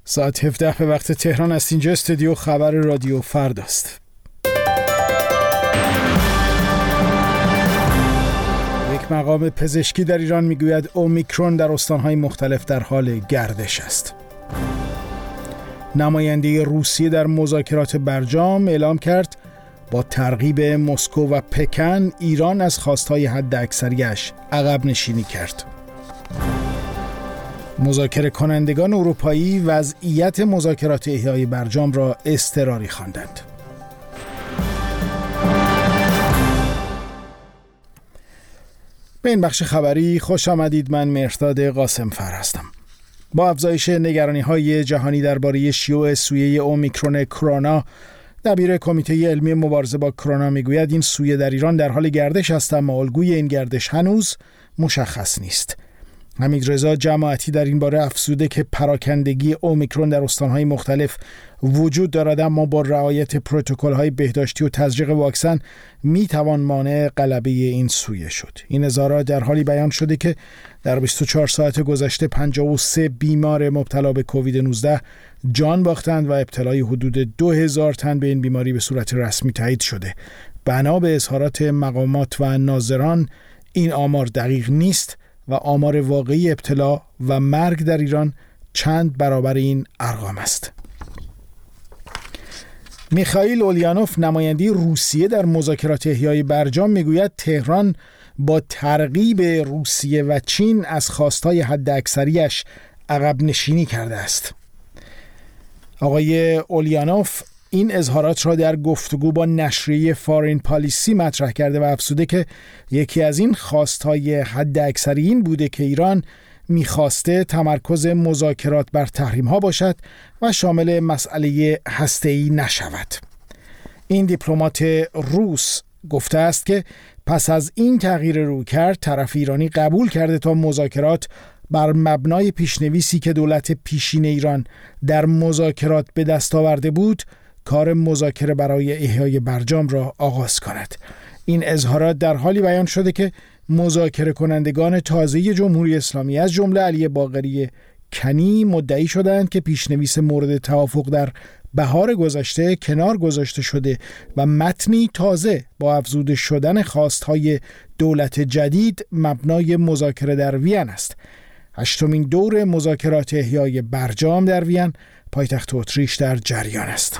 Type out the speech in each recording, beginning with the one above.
ساعت 17 به وقت تهران است. اینجا استودیو خبر رادیو فرداست. یک مقام پزشکی در ایران میگوید اومیکرون در استانهای مختلف در حال گردش است. نماینده روسیه در مذاکرات برجام اعلام کرد با ترغیب مسکو و پکن ایران از خواستهای حداکثریش عقب نشینی کرد. مذاکره کنندگان اروپایی وضعیت مذاکرات احیای برجام را اضطراری خواندند. به این بخش خبری خوش آمدید. من مهرداد قاسمفر هستم. با افزایش نگرانی‌های جهانی درباره شیوع سویه اومیکرون کرونا، دبیر کمیته علمی مبارزه با کرونا میگوید این سویه در ایران در حال گردش است، اما الگوی این گردش هنوز مشخص نیست. حمیدرضا جماعتی در این باره افزوده که پراکندگی اومیکرون در استان‌های مختلف وجود دارد، اما با رعایت پروتکل‌های بهداشتی و تزریق واکسن میتوان مانع غلبه این سویه شد. این اظهارات در حالی بیان شده که در 24 ساعت گذشته 53 بیمار مبتلا به کووید 19 جان باختند و ابتلای حدود 2000 تن به این بیماری به صورت رسمی تایید شده. بنا به اظهارات مقامات و ناظران این آمار دقیق نیست و آمار واقعی ابتلا و مرگ در ایران چند برابر این ارقام است. میخائیل اولیانوف نماینده روسیه در مذاکرات احیای برجام میگوید تهران با ترغیب روسیه و چین از خواستهای حداکثریش عقب نشینی کرده است. آقای اولیانوف این اظهارات را در گفتگو با نشریه فارین پالیسی مطرح کرده و افزوده که یکی از این خواستهای حداکثری این بوده که ایران میخواسته تمرکز مذاکرات بر تحریم‌ها باشد و شامل مسئله هسته‌ای نشود. این دیپلمات روس گفته است که پس از این تغییر رویکرد طرف ایرانی قبول کرده تا مذاکرات بر مبنای پیشنویسی که دولت پیشین ایران در مذاکرات به دست آورده بود کار مذاکره برای احیای برجام را آغاز کند. این اظهارات در حالی بیان شده که مذاکره کنندگان تازه جمهوری اسلامی از جمله علی باقری کنی مدعی شدند که پیشنویس مورد توافق در بهار گذشته کنار گذاشته شده و متنی تازه با افزوده شدن خواستهای دولت جدید مبنای مذاکره در وین است. هشتمین دور مذاکرات احیای برجام در وین پایتخت اتریش در جریان است.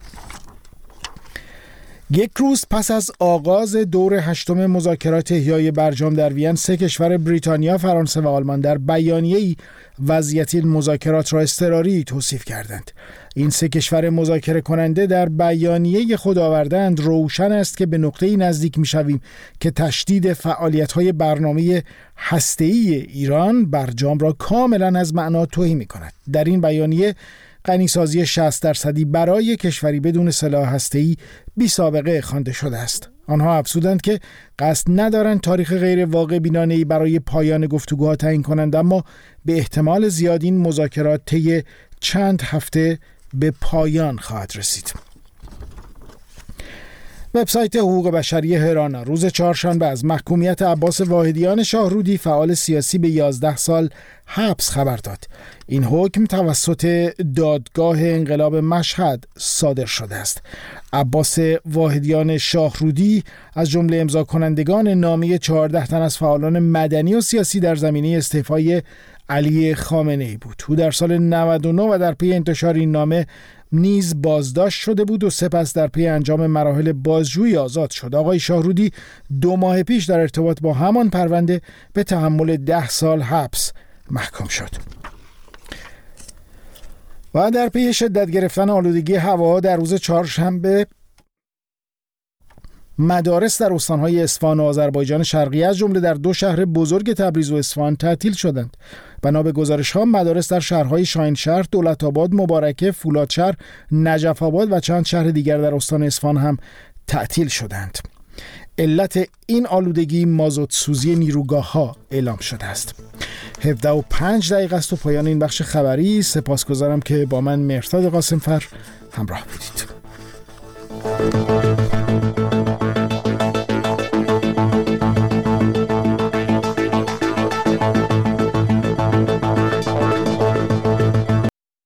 یک روز پس از آغاز دور هشتم مذاکرات احیای برجام در وین، سه کشور بریتانیا، فرانسه و آلمان در بیانیه‌ای وضعیت این مذاکرات را اضطراری توصیف کردند. این سه کشور مذاکره کننده در بیانیه خود آوردند روشن است که به نقطه‌ای نزدیک می‌شویم که تشدید فعالیت‌های برنامه هسته‌ای ایران برجام را کاملاً از معنا تهی می‌کند. در این بیانیه غنیسازی 60% برای کشوری بدون سلاح هسته‌ای بی سابقه خوانده شده است. آنها افزودند که قصد ندارند تاریخ غیر واقع بینانه‌ای برای پایان گفتگوها تعیین کنند، اما به احتمال زیاد این مذاکرات طی چند هفته به پایان خواهد رسید. وبسایت حقوق بشری هرانا روز چهارشنبه از محکومیت عباس واحدیان شاهرودی فعال سیاسی به 11 سال حبس خبر داد. این حکم توسط دادگاه انقلاب مشهد صادر شده است. عباس واحدیان شاهرودی از جمله امضا کنندگان نامه 14 تن از فعالان مدنی و سیاسی در زمینه استعفای علی خامنه‌ای بود. او در سال 99 و در پی انتشار این نامه نیز بازداشت شده بود و سپس در پی انجام مراحل بازجویی آزاد شد. آقای شاهرودی 2 ماه پیش در ارتباط با همان پرونده به تحمل 10 سال حبس محکوم شد. و در پی شدت گرفتن آلودگی هوا در روز چهارشنبه مدارس در استان‌های اصفهان و آذربایجان شرقی از جمله در 2 شهر بزرگ تبریز و اصفهان تعطیل شدند. بنا به گزارش‌ها مدارس در شهرهای شاهینشهر، دولت‌آباد، مبارکه، فولادشهر، نجف‌آباد و چند شهر دیگر در استان اصفهان هم تعطیل شدند. علت این آلودگی مازوت سوزی نیروگاه‌ها اعلام شده است. 17:05 است و پایان این بخش خبری. سپاسگزارم که با من مهرداد قاسمفر همراه بودید.